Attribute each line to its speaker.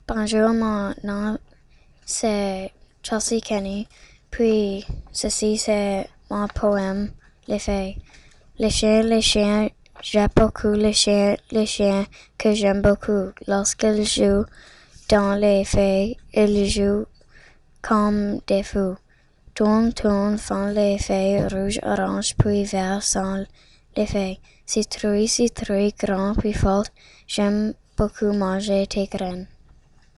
Speaker 1: Bonjour, mon nom c'est Chelsea Kenny, puis ceci c'est mon poème, Les Fées. Les chiens, j'aime beaucoup les chiens que j'aime beaucoup. Lorsqu'ils jouent dans les fées, ils jouent comme des fous. Tourne, tourne, font les fées, rouge, orange, puis vert sont les fées. Citrouille, grand, puis forte, j'aime beaucoup manger tes graines.